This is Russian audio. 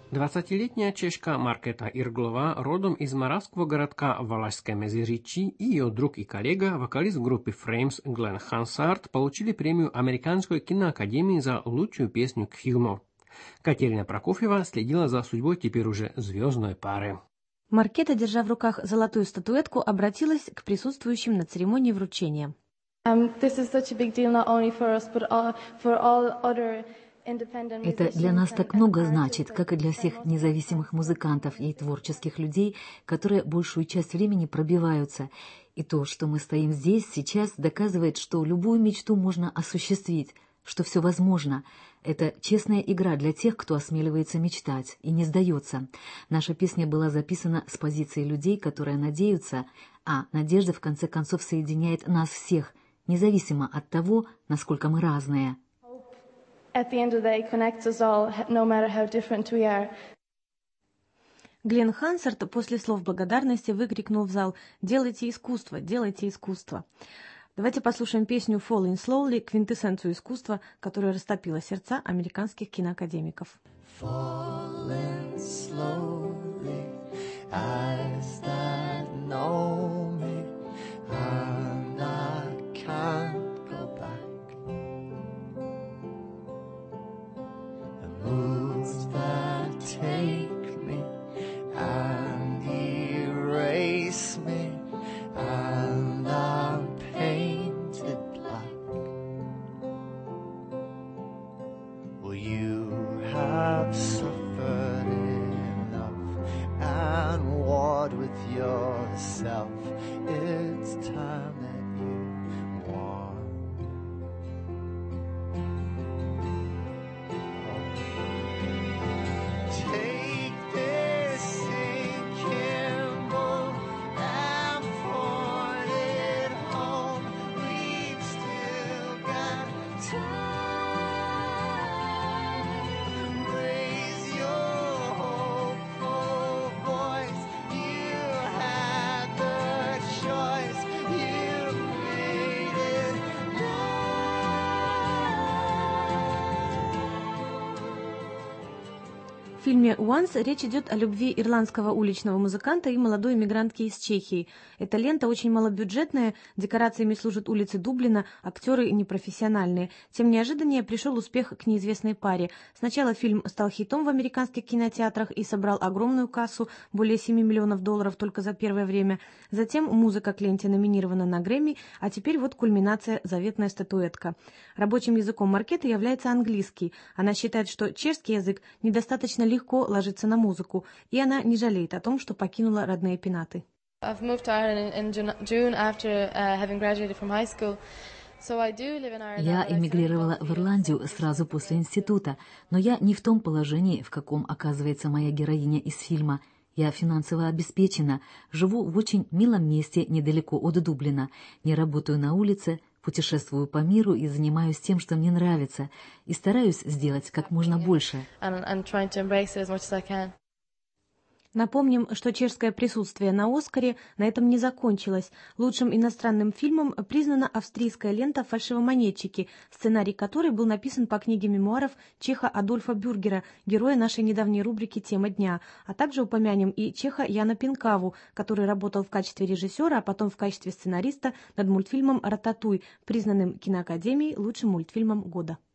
20-летняя чешка Маркета Ирглова, родом из моравского городка Valašské Meziříčí, и ее друг и коллега, вокалист группы Frames Glenn Hansard, получили премию Американской киноакадемии за лучшую песню к фильму. Катерина Прокофьева следила за судьбой теперь уже звездной пары. Маркета, держа в руках золотую статуэтку, обратилась к присутствующим на церемонии вручения. Это для нас так много значит, как и для всех независимых музыкантов и творческих людей, которые большую часть времени пробиваются. И то, что мы стоим здесь сейчас, доказывает, что любую мечту можно осуществить, что все возможно. Это честная игра для тех, кто осмеливается мечтать и не сдается. Наша песня была записана с позиции людей, которые надеются, а надежда в конце концов соединяет нас всех, независимо от того, насколько мы разные. Глен Хансард после слов благодарности выкрикнул в зал: «Делайте искусство, делайте искусство». Давайте послушаем песню «Falling Slowly», квинтэссенцию искусства, которая растопила сердца американских киноакадемиков. Falling slowly, eyes that know me, and I can't go back. The moods that take me and erase me, and I'm painted black. Well, you have suffered enough and warred with yourself. It's time that you won. Take this sinking boat and point it home. We've still got time. Raise your hopeful voice. You had the choice. You made it now. В фильме «Once» речь идет о любви ирландского уличного музыканта и молодой иммигрантки из Чехии. Эта лента очень малобюджетная, декорациями служат улицы Дублина, актеры непрофессиональные. Тем неожиданнее пришел успех к неизвестной паре. Сначала фильм стал хитом в американских кинотеатрах и собрал огромную кассу, более $7 миллионов только за первое время. Затем музыка к ленте номинирована на Грэмми, а теперь вот кульминация — заветная статуэтка. Рабочим языком Маркеты является английский. Она считает, что чешский язык недостаточно легко ложится на музыку, и она не жалеет о том, что покинула родные пенаты. Я эмигрировала в Ирландию сразу после института, но я не в том положении, в каком оказывается моя героиня из фильма. Я финансово обеспечена, живу в очень милом месте недалеко от Дублина, не работаю на улице, путешествую по миру и занимаюсь тем, что мне нравится, и стараюсь сделать как можно больше. Напомним, что чешское присутствие на «Оскаре» на этом не закончилось. Лучшим иностранным фильмом признана австрийская лента «Фальшивомонетчики», сценарий которой был написан по книге мемуаров чеха Адольфа Бюргера, героя нашей недавней рубрики «Тема дня». А также упомянем и чеха Яна Пинкаву, который работал в качестве режиссера, а потом в качестве сценариста над мультфильмом «Рататуй», признанным киноакадемией лучшим мультфильмом года.